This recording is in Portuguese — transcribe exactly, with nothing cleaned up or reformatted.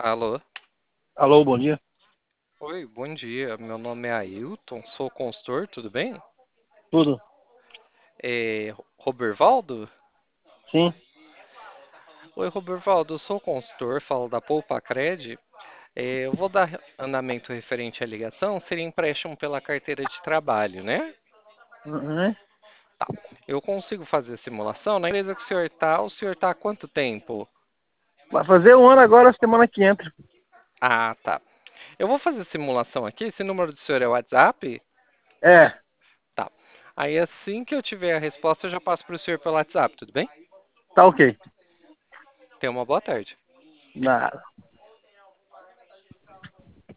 Alô? Alô, bom dia. Oi, bom dia. Meu nome é Ailton, sou consultor, tudo bem? Tudo? É, Robervaldo? Sim. Oi, Robervaldo, eu sou consultor, falo da Poupa Cred. É, eu vou dar andamento referente à ligação, seria empréstimo pela carteira de trabalho, né? Uhum. Eu consigo fazer a simulação. Na empresa que o senhor está, o senhor está há quanto tempo? Vai fazer um ano agora, semana que entra. Ah, tá. Eu vou fazer a simulação aqui. Esse número do senhor é o WhatsApp? É, Tá. Aí assim que eu tiver a resposta, eu já passo para o senhor pelo WhatsApp, tudo bem? tá ok. Tenha uma boa tarde. Nada.